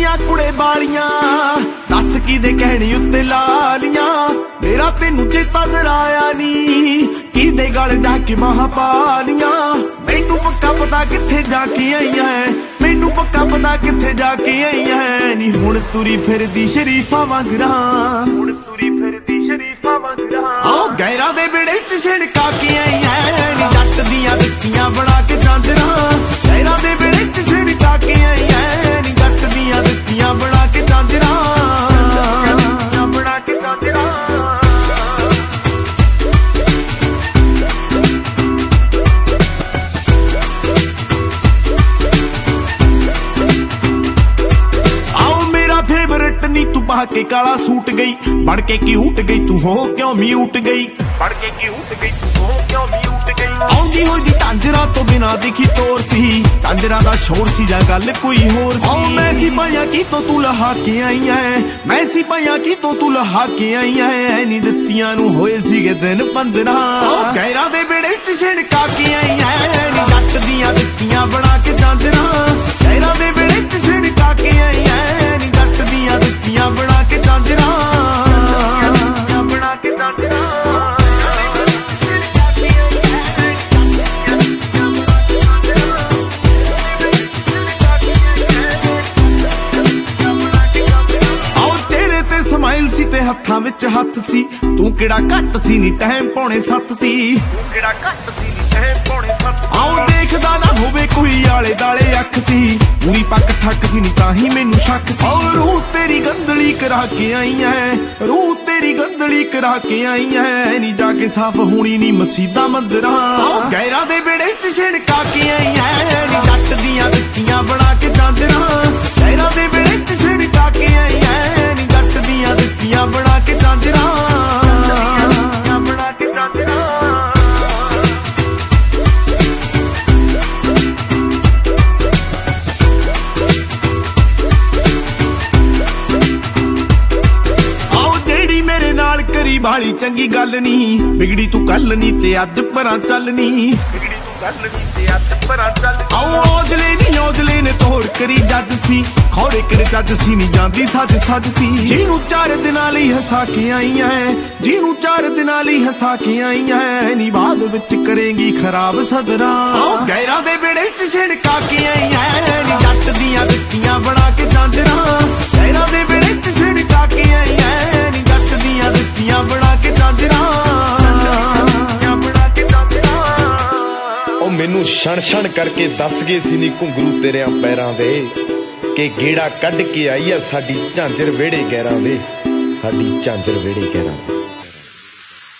ਤੇਰੀਆਂ ਕੁੜੇ ਬਾਲੀਆਂ ਦੱਸ ਕਿਦੇ ਕਹਿਣੀ ਉੱਤੇ ਲਾਲੀਆਂ ਮੇਰਾ ਤੈਨੂੰ ਚੇਤਾ ਜ਼ਰਾ ਆਇਆ ਨੀ ਕਿਦੇ ਗਲ ਜਾ ਕੇ ਮਹਾਂ ਪਾਲੀਆਂ ਮੈਨੂੰ ਪੱਕਾ ਪਤਾ ਕਿੱਥੇ ਜਾ ਕੇ ਆਈਆਂ ਮੈਨੂੰ ਪੱਕਾ ਪਤਾ ਕਿੱਥੇ ਜਾ ਕੇ ਆਈਆਂ ਨੀ ਹੁਣ ਤੁਰੀ ਫਿਰਦੀ ਸ਼ਰੀਫਾਂ ਵਾਂਗਰਾਂ ਹੁਣ ਤੁਰੀ ਫਿਰਦੀ ਸ਼ਰੀਫਾਂ ਵਾਂਗਰਾਂ ਆਹ ਗੈਰਾਂ ਦੇ ਵਿੜੇ ਚ ਛਿੜਕਾ ਕੇ ਆਈਆਂ ਨੀ ਜੱਟ ਦੀਆਂ ਦਿੱਤੀਆਂ ਬਣਾ ਕੇ ਜਾਂਦਰਾਂ ਗੈਰਾਂ ਦੇ ਵਿੜੇ ਚ ਛਿੜਕਾ ਕੇ ਆਈਆਂ ਨੀ ਜੱਟ ਦੀਆਂ ਦਿੱਤੀਆਂ ਬਣਾ ਕੇ ਜਾਂਦਰਾਂ ਬਣਾ ਕੇ ਜਾਂਦਰਾਂ फेवरेट नी तू पा के काला सूट गई बढ़ के क्यूट गई तू हो क्यों म्यूट गई बढ़ के क्यूट गई तू हो क्यों म्यूट गई आउंदी होई दी झांजरा तो बिना दिखी तोर सी झांजरा दा शोर सी जा गल कोई होर सी मैं सिपाहियां की तो तू लहा के आई है मैं सिपाहियां की तो तू लहा के आई है नी दित्तियां नू होए सीगे दिन 15 गैरां दे बेड़े च छिड़का के आई है नी जट दियां दित्तियां बना के झांजरा गैरां दे बेड़े च छिड़का के आई है नी जट दियां दित्तियां बना के झांजरा बना के झांजरा ਸਮਾਈਲ ਸੀ ਤੇ ਹੱਥਾਂ ਵਿੱਚ ਹੱਥ ਸੀ ਤੂੰ ਕਿਹੜਾ ਘੱਟ ਸੀ ਨੀ ਟਾਈਮ ਪੌਣੇ 7 ਸੀ ਤੂੰ ਕਿਹੜਾ ਘੱਟ ਸੀ ਨੀ ਟਾਈਮ ਪੌਣੇ 7 ਆਉ ਦੇਖਦਾ ਨਾ ਹੋਵੇ ਕੋਈ ਆਲੇ ਦਾਲੇ ਅੱਖ ਸੀ ਪੂਰੀ ਪੱਕ ਠੱਕ ਸੀ ਨੀ ਤਾਂ ਹੀ ਮੈਨੂੰ ਸ਼ੱਕ ਸੀ ਔਰ ਰੂਹ ਤੇਰੀ ਗੰਦਲੀ ਕਰਾ ਕੇ ਆਈ ਐ ਰੂਹ ਤੇਰੀ ਗੰਦਲੀ ਕਰਾ ਕੇ ਆਈ ਐ ਨੀ ਜਾ ਕੇ ਸਾਫ਼ ਹੋਣੀ ਨੀ ਮਸੀਤਾਂ ਮੰਦਰਾਂ ਗੈਰਾਂ ਦੇ ਵਿੜੇ ਚ ਛਿੜਕਾ ਕੇ ਆਈ ਐ ਨੀ ਜੱਟ ਦੀਆਂ ਦਿੱਤੀਆਂ ਬਣਾ ਕੇ ਜਾਂਦਰਾਂ ਗੈਰਾਂ ਦੇ ਵਿੜੇ ਚ ਛਿੜਕਾ ਕੇ ਆਈ ਐ ਨੀ ਜੱਟ ਦੀਆਂ ਦਿੱਤੀਆਂ ਬਣਾ ਕੇ ਜਾਂਦਰਾਂ ਬਣਾ ਕੇ ਜਾਂਦਰਾਂ ਕਰੀ ਬਾਲੀ ਚੰਗੀ ਗੱਲ ਨੀ ਵਿਗੜੀ ਤੂੰ ਕੱਲ ਨੀ ਤੇ ਅੱਜ ਪਰਾਂ ਚੱਲ ਨੀ ਵਿਗੜੀ ਤੂੰ ਕੱਲ ਨੀ ਤੇ ਅੱਜ ਪਰਾਂ ਚੱਲ ਆਓ ਔਜਲੇ ਨੇ ਤੋੜ ਕਰੀ ਜੱਜ ਸੀ ਖੌੜੇ ਕਿਹੜੇ ਜੱਜ ਸੀ ਨੀ ਜਾਂਦੀ ਸੱਜ ਸੱਜ ਸੀ ਜਿਹਨੂੰ 4 ਦਿਨਾਂ ਲਈ ਹਸਾ ਕੇ ਆਈ ਐ ਜਿਹਨੂੰ 4 ਦਿਨਾਂ ਲਈ ਹਸਾ ਕੇ ਆਈ ਐ ਨੀ ਬਾਅਦ ਵਿੱਚ ਕਰੇਂਗੀ ਖਰਾਬ ਸਦਰਾਂ ਆਓ ਗੈਰਾਂ ਦੇ ਵਿੜੇ ਚ ਛਿੜਕਾ ਕੇ ਆਈ ਐ ਨੀ ਜੱਟ ਦੀਆਂ ਦਿੱਤੀਆਂ ਬਣਾ ਕੇ ਜਾਂਦਰਾਂ ਗੈਰਾਂ ਦੇ ਵਿੜੇ ਚ ਛਿੜਕਾ ਕੇ ਆਈ ਐ ਨੀ ਜੱਟ ਦੀਆਂ ਦਿੱਤੀਆਂ ਬਣਾ ਕੇ ਜਾਂਦਰਾਂ ਬਣਾ ਕੇ ਜਾਂਦਰਾਂ ਉਹ ਮੈਨੂੰ ਛਣ ਛਣ ਕਰਕੇ ਦੱਸ ਗਏ ਸੀ ਨੀ ਘੁੰਗਰੂ ਤੇਰਿਆਂ ਪੈਰਾਂ ਦੇ ਕਿ ਗੇੜਾ ਕੱਢ ਕੇ ਆਈ ਆ ਸਾਡੀ ਝਾਂਜਰ ਵਿਹੜੇ ਗੈਰਾਂ ਦੇ ਸਾਡੀ ਝਾਂਜਰ ਵਿਹੜੇ ਗੈਰਾਂ